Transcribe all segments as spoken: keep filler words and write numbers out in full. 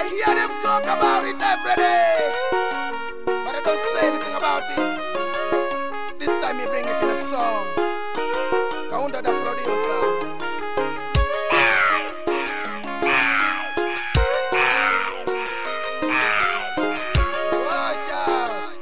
I hear them talk about it every day, but I don't say anything about it. This time he bring it in a song. Kaunda the producer. Watch out.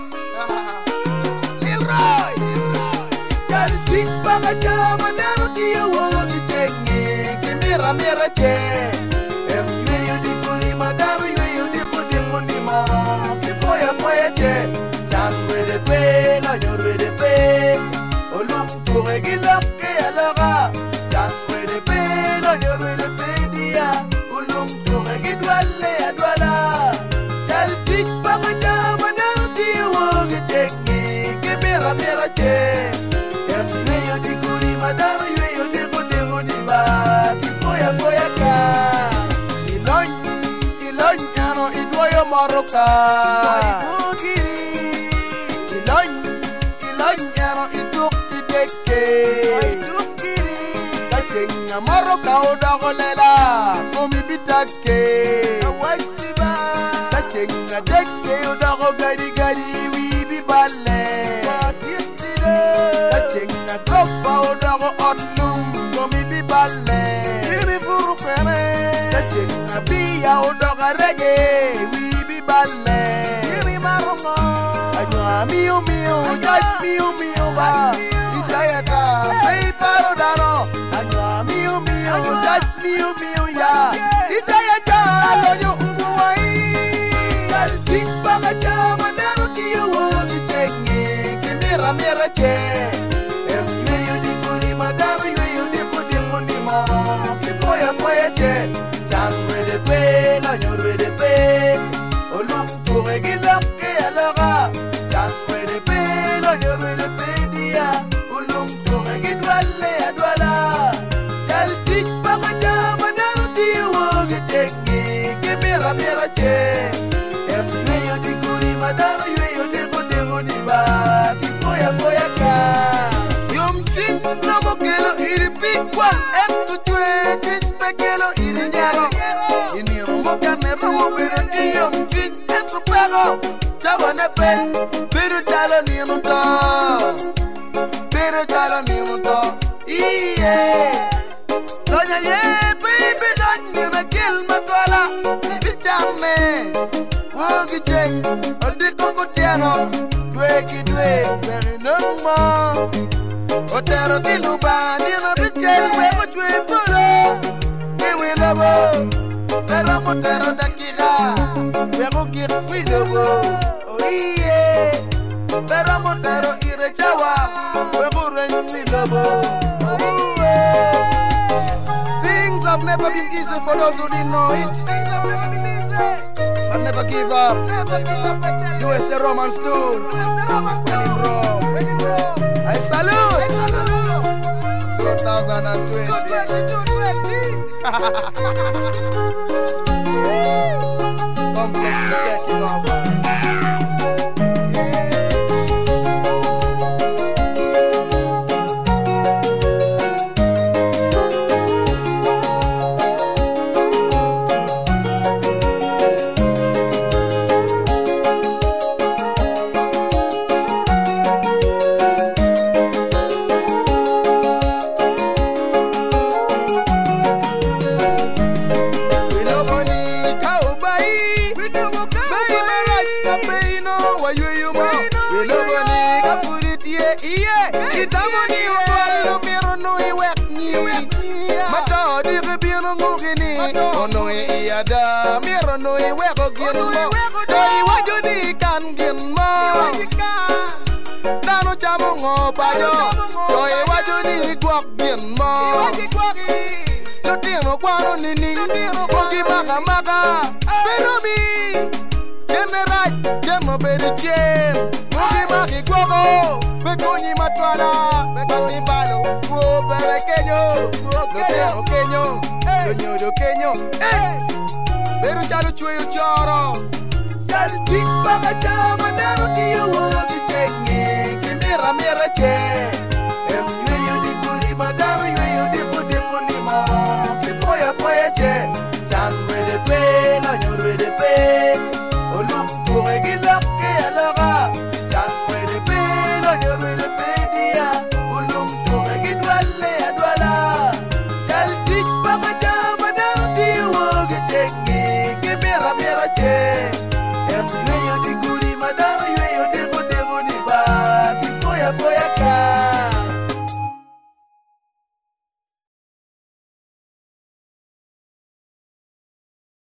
Lil Roy. Yal sing baga chama nero dia wogi chengi. Kimira mira che. Em you di kuri madaru you di kuri munima. Kipoya poya che. Chan with the pain, I know with the pain. Olum kure gilak ke alaga. Chan with the pain, I know with the pain dia. Olum kure gidwale adwala. Yal tik baga chama nero dia wogi chengi. Kimira mira che. Em you di kuri madaru you di kuri munima. Kipoya poya cha. Ilon, ilon ano idwoyo maroka. Ilon, ilon ano iduk ideke. Kachenga maroka odagolela. Komi bitake. Awachiba. Kachenga deke odago gadi gadi wibi bale. Kachenga grofa odago odlum. Komi bibale. Kiri furu kwere. Kachenga biya odago rege. Wibi bale. Kiri marongo. Anywa miu miu. Jai miu miu ba. Ijayata. Pei paro dano. Anywa miu miu. Jai miu miu ya. Ijayata. Aloyo umuwai. Kal sing baga chama nero kiyo wogi chengi. Kimira mira che. Em you di kuri madaru you di kuri munima. Kipoya poya che. Chan with the pain, I know with the pain. Olum kure gilak ke alaga. Chan with the pain, I know with the pain dia. Olum kure gidwale adwala. Yal tik baga chama nero dia wogi chengi. Kimira mira che. Em you di kuri madaru you di kuri munima. Kipoya poya cha. Yum chin ramo kelo iri pikwa. Entu chwe chin pekelo iri nyaro. Ini rombo kane rombo pero iyo mchin entu pego. Chava nepe, pero chala ni muto. Pero chala ni muto. Iye. Doña ye, baby doña na kill matwala. Bichame. Wogi cheng, odi kokutiano. Dwe ki dwe, very no more. Otero kiluba, ni na bichel, we mo chwe polo. Kiwi lobo. Pero motero da kira, pero kir widobo. Oye, pero motero ire chawa, pero renyi lobo. Things have never been easy for those who didn't know it. But never give up. U S the Roman stood when in Rome. I salute two thousand twenty. Complex taking over. Ono e iada miro no e wego gin mo doi waju di kan gin mo dano chamo ngo payo doi waju di gwak gin mo to tino kwano nini ogi maka maka pero bi general jemo beri chen ogi maki gwako bekonyi matwala bekonyi balo wo berekenyo lo kenyo Yo do kenyo, eh, beru chalo chuyo choro. Yal tik baga chama nero kiyo wogi chengi. Kimira mira che. Em you di kuri madaru you di kuri munima. Kipoya poya che. Chan with the pain, I know jenge